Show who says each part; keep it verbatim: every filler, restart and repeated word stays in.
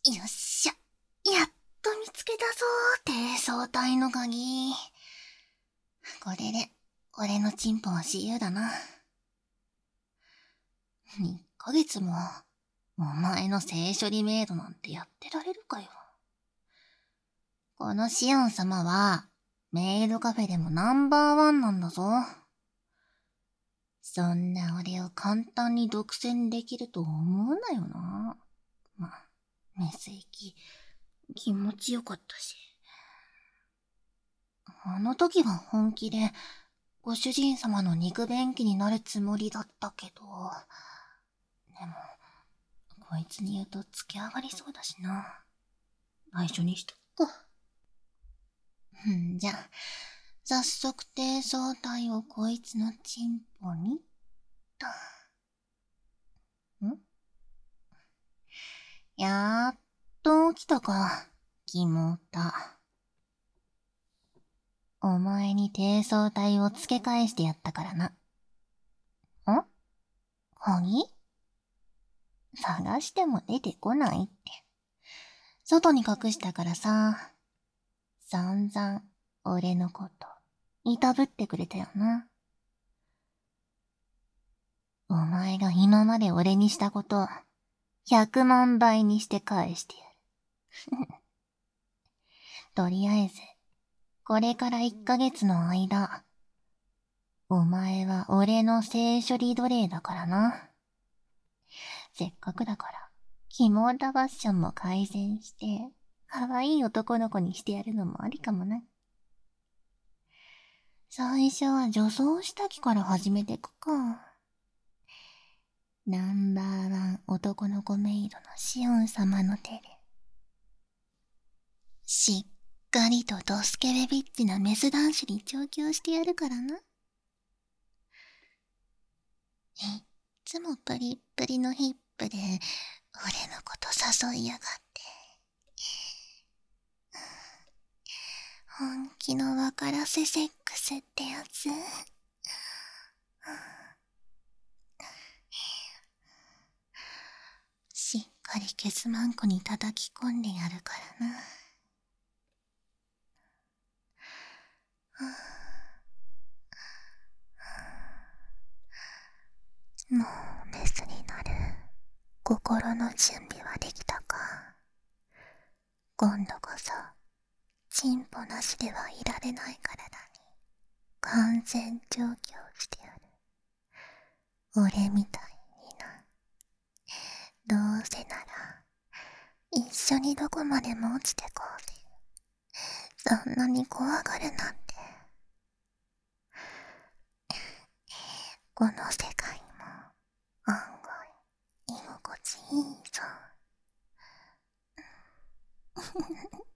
Speaker 1: よっしゃ。やっと見つけたぞー、低層体の鍵。これで、俺のチンポは自由だな。いっかげつも、お前の性処理メイドなんてやってられるかよ。このシオン様は、メイドカフェでもナンバーワンなんだぞ。そんな俺を簡単に独占できると思うなよな。ま、メス液、気持ちよかったし。あの時は本気で、ご主人様の肉便器になるつもりだったけど、でも、こいつに言うと付け上がりそうだしな。内緒にしとくか。んじゃ、早速低層体をこいつのチンポに、と。んやっと起きたか、キモタ。お前に低層体を付け返してやったからな。ん鍵探しても出てこないって。外に隠したからさ。散々、俺のこと、いたぶってくれたよな。お前が今まで俺にしたこと、百万倍にして返してやる。とりあえず、これから一ヶ月の間、お前は俺の性処理奴隷だからな。せっかくだから、キモータファッションも改善して、可愛い男の子にしてやるのもありかもな。最初は女装下着から始めてくか。ナンバーワン男の子メイドのシオン様の手で。しっかりとドスケベビッチなメス男子に調教してやるからな。いっつもプリップリのヒップで、俺のこと誘いやがって。本気の分からせセックスってやつ。しっかりケツマンコに叩き込んでやるからな。もうメスになる心の準備はできたか。今度こそチンポなしではいられない体に完全調教してやる。俺みたいにな。どうせなら一緒にどこまでも落ちてこうぜ。そんなに怖がるなんて。この世界も案外居心地いいぞ。